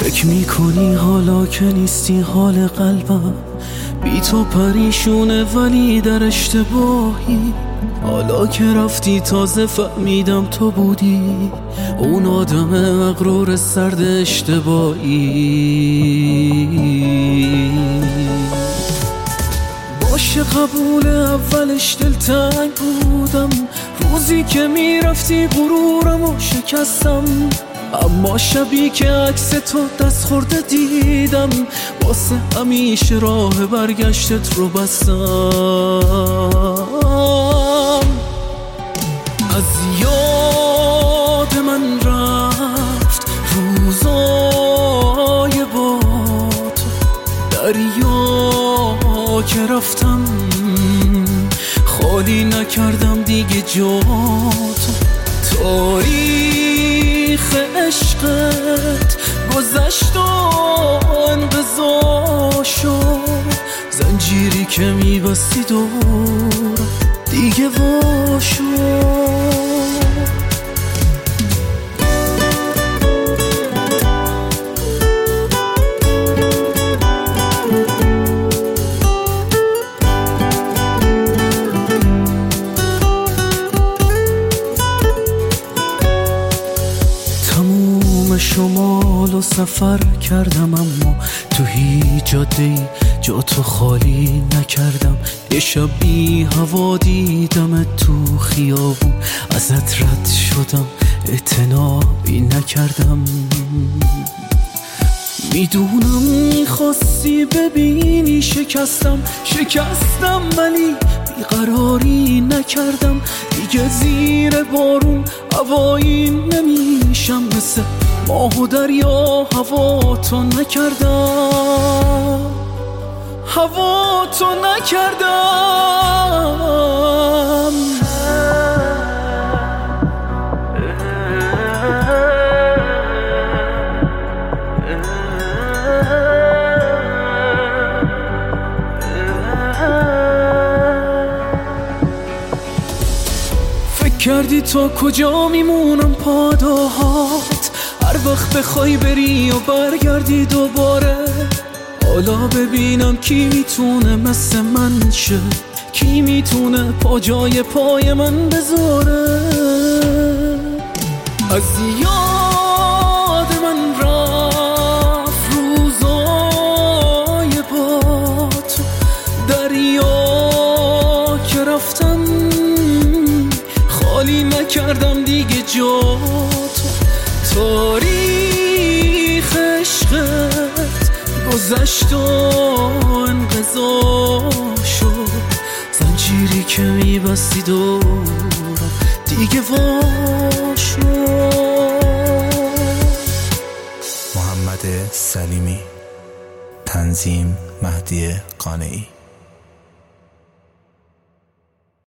فکر میکنی حالا که نیستی حال قلبم بی تو پریشونه ولی در اشتباهی. حالا که رفتی تازه فهمیدم تو بودی اون آدم مغرور سرد اشتباهی. باشه قبول اولش دلتنگ بودم، روزی که میرفتی غرورمو شکستم، اما شبی که عکس تو دست خورده دیدم واسه همیشه راه برگشتت رو بستم. از یاد من رفت روزای با تو، دریا که رفتم خالی نکردم دیگه جا تو. تاریخ عشقت گذشت و انقضا شد، زنجیری که میبستی دور دیگه وا شد. شمال و سفر کردم اما تو هیچ جاده‌ای جا تو خالی نکردم. یه شب بی هوا دیدم تو خیابون، ازت رد شدم اعتنایی نکردم. میدونم میخواستی ببینی شکستم ولی بیقراری نکردم. دیگه زیر بارون هوایی نمیشم، مثل ماه و دریا هوا تو نکردم، هوا تو نکردم. فکر کردی تا کجا میمونم پاداهات، هر وقت بخوای بری و برگردی دوباره. حالا ببینم کی میتونه مثل من شه، کی میتونه پا جای پای من بذاره. از یاد من رفت روزای با تو، دریا که رفتم خالی نکردم دیگه جا تو. تاریخ عشقت گذشت و انقضا شد، زنجیری که میبستی دورم دیگه وا شد. محمد سلیمی، تنظیم مهدی قانعی.